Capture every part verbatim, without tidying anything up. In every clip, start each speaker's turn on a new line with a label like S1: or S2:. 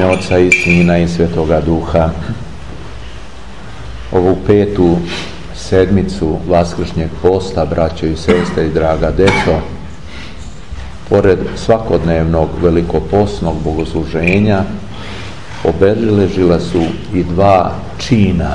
S1: ime Oca i Sina i Svetoga Duha. Ovu petu sedmicu Vaskršnjeg posta, braćo i sestre i draga deco, pored svakodnevnog velikopostnog bogosluženja obeležila su i dva čina,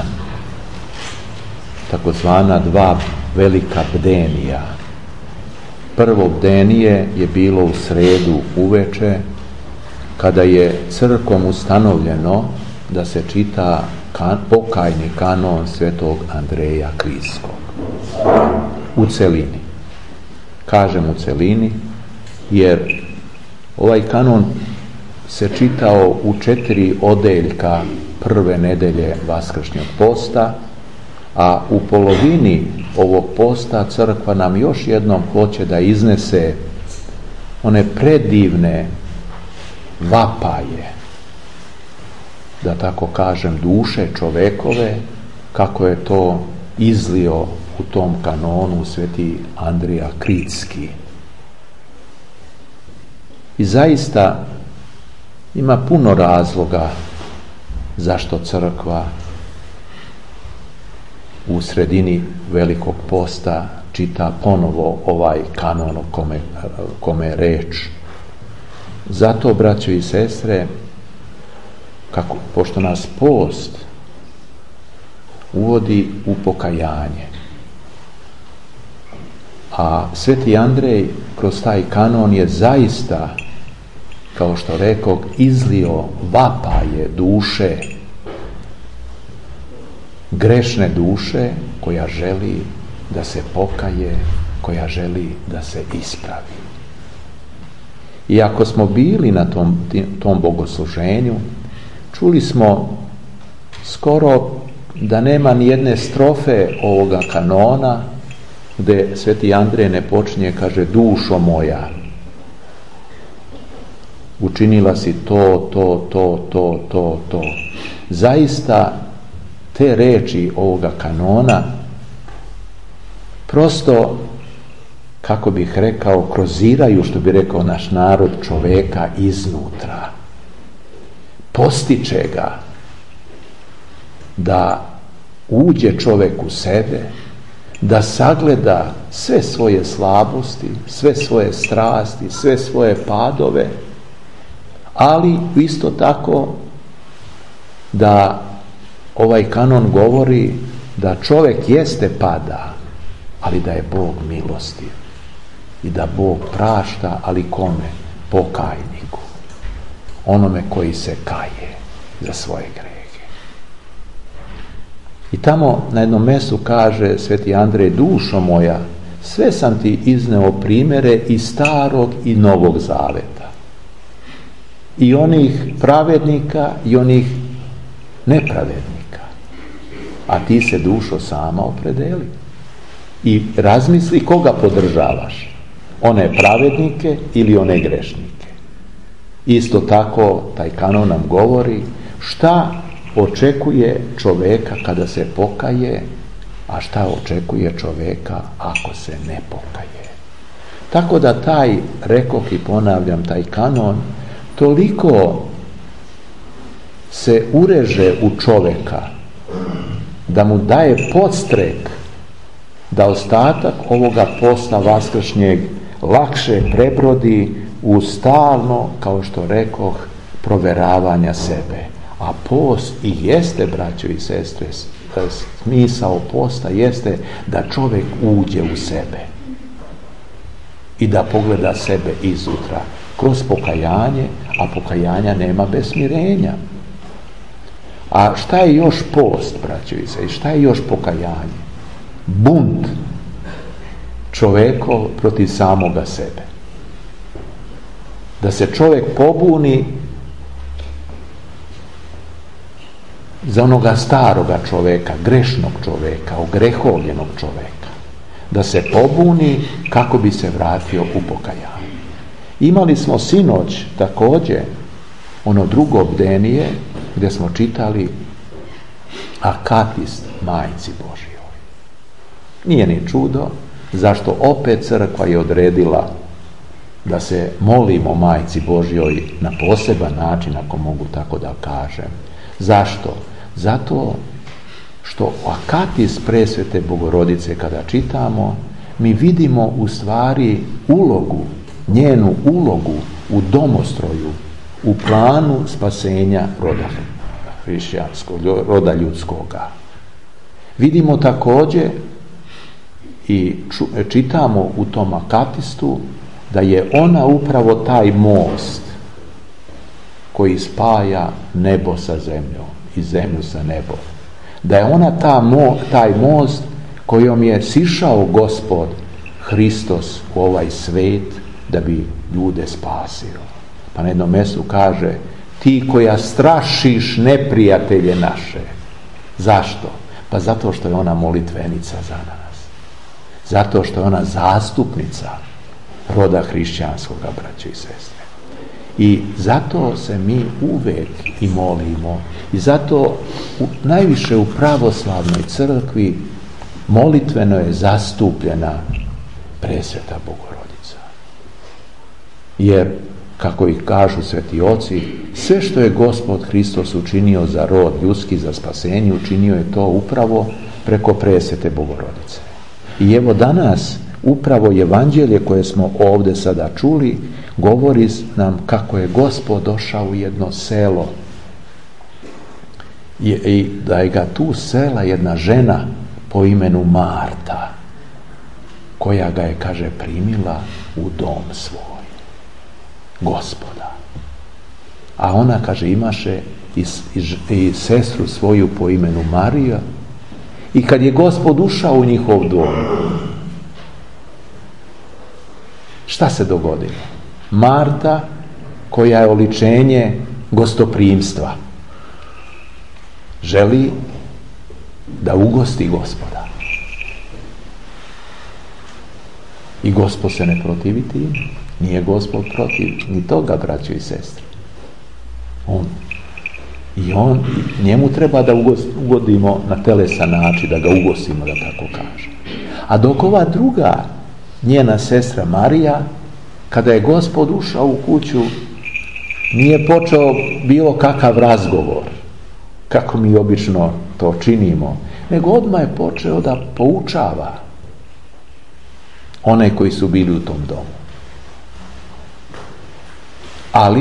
S1: takozvana dva velika bdenija. Prvo bdenije je bilo u sredu uveče, kada je crkvom ustanovljeno da se čita kan, pokajni kanon svetog Andreja Krijskog u celini. Kažem u celini jer ovaj kanon se čitao u četiri odeljka prve nedelje Vaskršnjeg posta, a u polovini ovog posta crkva nam još jednom hoće da iznese one predivne vapaje, da tako kažem, duše čovekove, kako je to izlio u tom kanonu sveti Andrija Krijski. I zaista ima puno razloga zašto crkva u sredini Velikog posta čita ponovo ovaj kanon o kome, kome je reč. Zato, braćo i sestre, kako, pošto nas post uvodi u pokajanje, a sveti Andrej kroz taj kanon je zaista, kao što rekao, izlio vapaje duše, grešne duše koja želi da se pokaje, koja želi da se ispravi. I ako smo bili na tom, tom bogosluženju, čuli smo skoro da nema ni jedne strofe ovoga kanona gde sveti Andrej ne počinje, kaže, dušo moja, učinila si to, to, to, to, to, to. Zaista te reči ovoga kanona prosto, kako bih rekao, kroziraju, što bi rekao naš narod, čoveka iznutra. Postiče ga da uđe čovek u sebe, da sagleda sve svoje slabosti, sve svoje strasti, sve svoje padove, ali isto tako da ovaj kanon govori da čovek jeste pada, ali da je Bog milostiv i da Bog prašta, ali kome? Pokajniku, onome koji se kaje za svoje grehe. I tamo na jednom mjestu kaže sveti Andrej, dušo moja, sve sam ti izneo primjere iz starog i novog zaveta, i onih pravednika i onih nepravednika, a ti se, dušo, sama opredeli i razmisli koga podržavaš, one pravednike ili one grešnike. Isto tako taj kanon nam govori šta očekuje čoveka kada se pokaje, a šta očekuje čoveka ako se ne pokaje. Tako da taj, rekoh i ponavljam, taj kanon toliko se ureže u čoveka da mu daje podstrek da ostatak ovoga posta vaskršnjeg lakše prebrodi u stalno, kao što rekoh, proveravanja sebe. A post i jeste, braćo i sestre, smisao posta jeste da čovjek uđe u sebe i da pogleda sebe izutra kroz pokajanje, a pokajanja nema bez smirenja. A šta je još post, braćo i sestre, šta je još pokajanje? Bunt čovjekov protiv samoga sebe. Da se čovjek pobuni za onoga staroga čovjeka, grešnog čovjeka, ogrehovljenog čovjeka. Da se pobuni kako bi se vratio u pokajanje. Imali smo sinoć također ono drugo bdenije gdje smo čitali akatist Majci Božjoj. Nije ni čudo zašto opet crkva je odredila da se molimo Majci Božjoj na poseban način, ako mogu tako da kažem. Zašto? Zato što Akatis Presvete Bogorodice kada čitamo, mi vidimo u stvari ulogu, njenu ulogu u domostroju, u planu spasenja roda hrišćanskog, roda ljudskoga. Vidimo također i čitamo u tom Akatistu da je ona upravo taj most koji spaja nebo sa zemljom i zemlju sa nebom. Da je ona ta mo, taj most kojom je sišao Gospod Hristos u ovaj svet da bi ljude spasio. Pa na jednom mjestu kaže: ti koja strašiš neprijatelje naše. Zašto? Pa zato što je ona molitvenica za nas. Zato što je ona zastupnica roda hrišćanskoga, braće i sestre. I zato se mi uvek i molimo. I zato u, najviše u pravoslavnoj crkvi molitveno je zastupljena Presveta Bogorodica. Jer, kako ih kažu sveti oci, sve što je Gospod Hristos učinio za rod ljudski, za spasenje, učinio je to upravo preko Presvete Bogorodice. I evo danas upravo evanđelje koje smo ovdje sada čuli govori nam kako je Gospod došao u jedno selo i, i da je ga tu sela jedna žena po imenu Marta, koja ga je, kaže, primila u dom svoj, Gospoda. A ona, kaže, imaše i, i, i sestru svoju po imenu Marija. I kad je Gospod ušao u njihov dom, šta se dogodilo? Marta, koja je oličenje gostoprimstva, želi da ugosti Gospoda. I Gospod se ne protivi tim. Nije Gospod protiv ni toga, braćo i sestre. On. I on, njemu treba da ugodimo na telesan način, da ga ugostimo, da tako kaže. A dok ova druga, njena sestra Marija, kada je Gospod ušao u kuću, nije počeo bilo kakav razgovor, kako mi obično to činimo, nego odmah je počeo da poučava one koji su bili u tom domu. Ali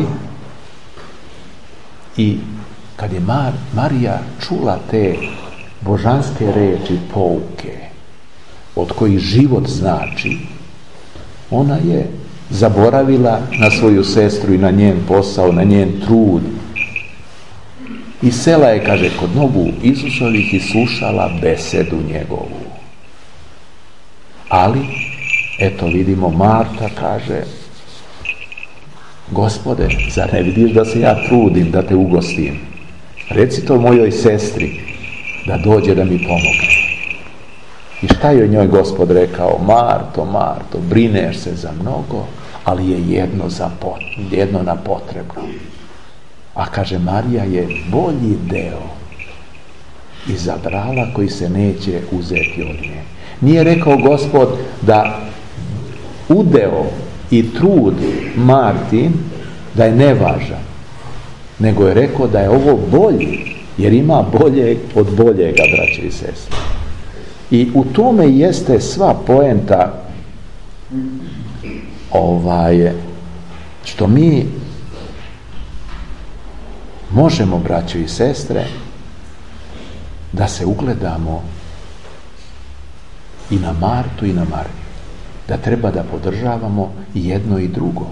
S1: i kad je Mar, Marija čula te božanske reči, pouke, od kojih život znači, ona je zaboravila na svoju sestru i na njen posao, na njen trud. I sela je, kaže, kod nogu Isusovih i slušala besedu njegovu. Ali, eto vidimo, Marta kaže: Gospode, zar ne vidiš da se ja trudim da te ugostim? Reci to mojoj sestri da dođe da mi pomogne. I šta je njoj Gospod rekao? Marto, Marto, brineš se za mnogo, ali je jedno, za pot, jedno na potrebno. A kaže, Marija je bolji deo izabrala koji se neće uzeti od nje. Nije rekao Gospod da udeo i trud Martin da je nevažan, nego je rekao da je ovo bolji, jer ima bolje od boljega, braće i sestre. I u tome jeste sva poenta, ovaj, što mi možemo, braće i sestre, da se ugledamo i na Martu i na Mariju, da treba da podržavamo i jedno i drugo.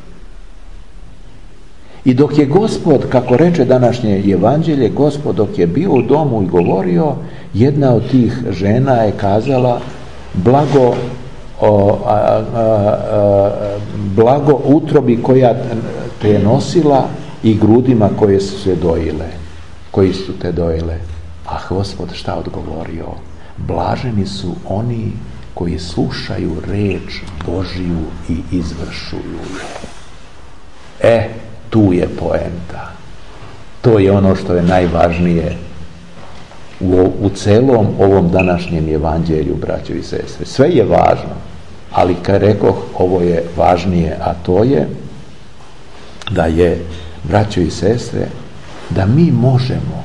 S1: I dok je Gospod, kako reče današnje evanđelje, Gospod dok je bio u domu i govorio, jedna od tih žena je kazala: blago, o, a, a, a, blago utrobi koja te je nosila i grudima koje su se dojile, koji su te dojile. A Gospod šta odgovorio? Blaženi su oni koji slušaju reč Božiju i izvršuju je. E, tu je poenta. To je ono što je najvažnije u, u celom ovom današnjem evanđelju, braćo i sestre. Sve je važno, Ali kad rekoh, ovo je važnije, a to je da je, braćo i sestre, da mi možemo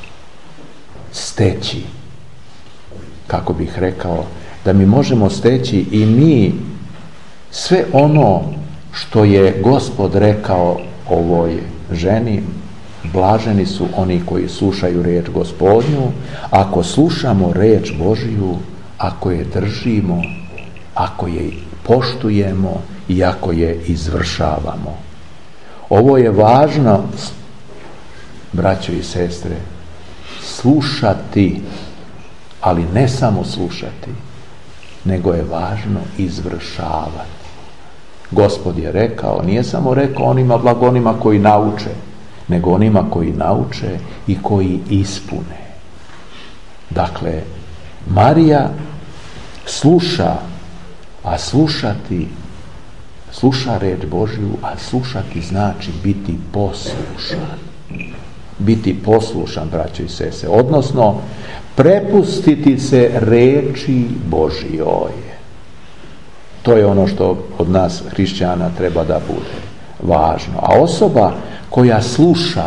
S1: steći, kako bih rekao, da mi možemo steći i mi sve ono što je Gospod rekao ovoj ženi. Blaženi su oni koji slušaju riječ Gospodnju, ako slušamo riječ Božiju, ako je držimo, ako je poštujemo i ako je izvršavamo. Ovo je važno, braćo i sestre, slušati, ali ne samo slušati, nego je važno izvršavati. Gospod je rekao, nije samo rekao onima blagonima koji nauče, nego onima koji nauče i koji ispune. Dakle, Marija sluša, a slušati, sluša riječ Božju, a slušati znači biti poslušan. Biti poslušan, braćo i sestre, odnosno prepustiti se riječi Božjoj. To je ono što od nas hrišćana treba da bude važno. A osoba koja sluša,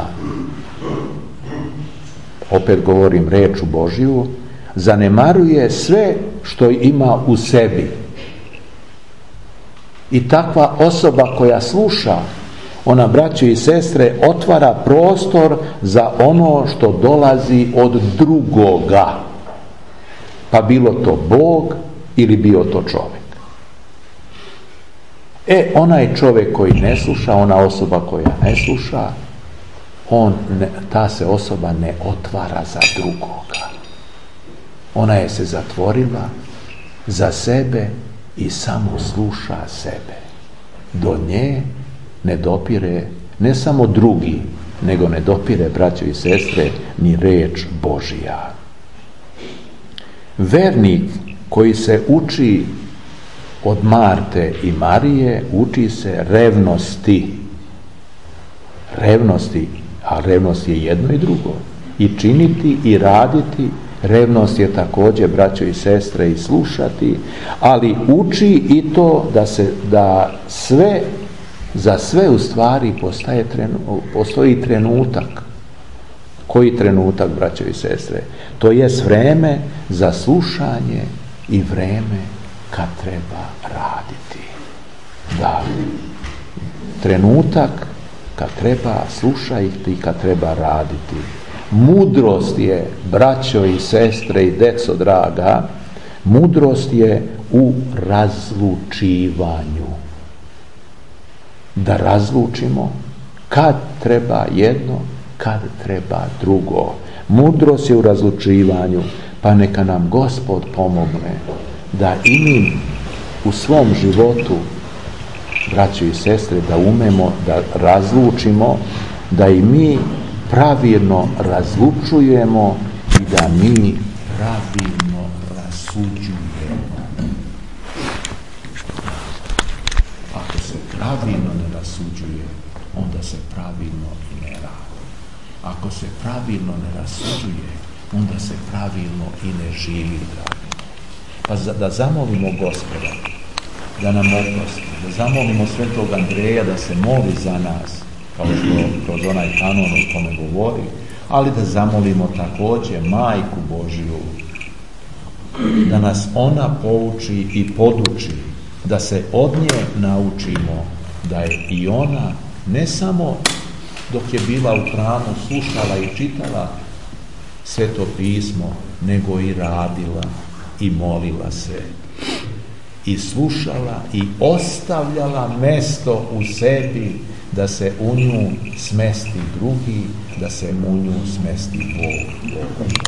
S1: opet govorim reču Božju, zanemaruje sve što ima u sebi. I takva osoba koja sluša, ona, braćo i sestre, otvara prostor za ono što dolazi od drugoga. Pa bilo to Bog ili bio to čovjek. E, onaj čovjek koji ne sluša, ona osoba koja ne sluša, on ne, ta se osoba ne otvara za drugoga. Ona je se zatvorila za sebe i samo sluša sebe. Do nje ne dopire ne samo drugi, nego ne dopire, braćo i sestre, ni riječ Božja. Vernik koji se uči od Marte i Marije, uči se revnosti. Revnosti, a revnost je jedno i drugo. I činiti i raditi. Revnost je također, braćo i sestre, i slušati, ali uči i to da se, da sve, za sve u stvari postaje trenu, postoji trenutak. Koji trenutak, braćo i sestre? To je vreme za slušanje i vreme kad treba raditi. Da, trenutak kad treba slušati i kad treba raditi. Mudrost je, braćo i sestre i deco draga, mudrost je u razlučivanju. Da razlučimo kad treba jedno, kad treba drugo. Mudrost je u razlučivanju, pa neka nam Gospod pomogne da i mi u svom životu, braćo i sestre, da umemo da razlučimo, da i mi pravilno razlučujemo i da mi pravilno rasuđujemo. Ako se pravilno ne rasuđuje, onda se pravilno i ne radi. Ako se pravilno ne rasuđuje, onda se pravilno i ne živi, dragi. Pa za, da zamolimo Gospoda da nam oprosti, da zamolimo svetog Andreja da se moli za nas, kao što kroz onaj kanon o tome govori, ali da zamolimo također Majku Božju, da nas ona pouči i poduči, da se od nje naučimo da je i ona ne samo dok je bila u hramu slušala i čitala Sveto pismo, nego i radila i molila se i slušala i ostavljala mesto u sebi da se u nju smesti drugi, da se u nju smesti Bog.